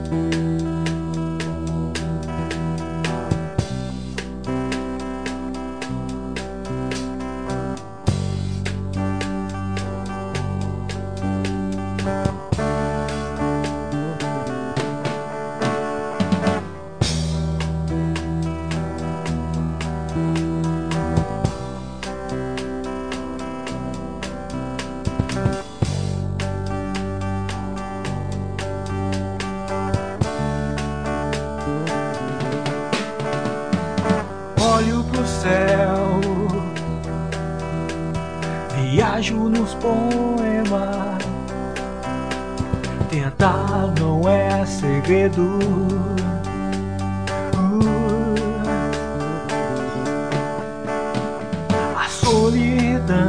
Olho pro céu, viajo nos poemas. Tentar não é segredo. A solidão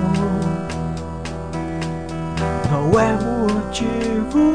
não é motivo.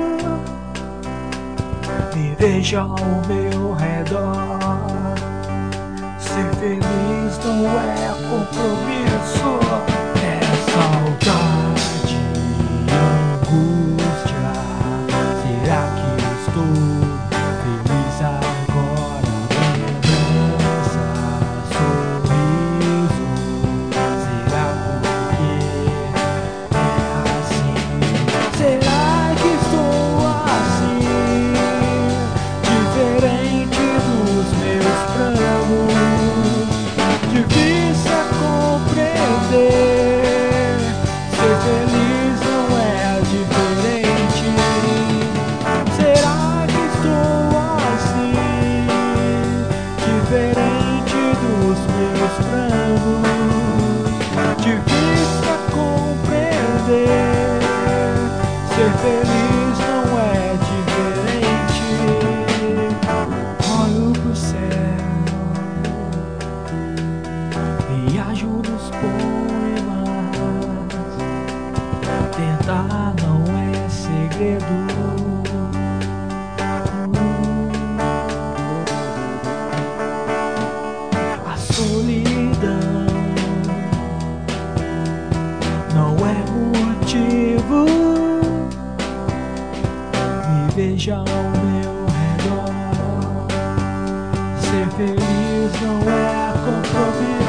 Me veja ao meu redor. Ser feliz não é compromisso, é saudade e angústia. Será que estou feliz agora? Lembrança, sorriso. Será porque é assim? Será que estou assim, diferente dos meus planos? Difícil é compreender. Ser feliz não é diferente. Será que estou assim, diferente dos meus planos? Difícil é compreender. Ser feliz não é diferente. Olho pro céu, viajo nos poemas. Tentar não é segredo. A solidão não é motivo. Me veja ao meu redor. Ser feliz não é compromisso.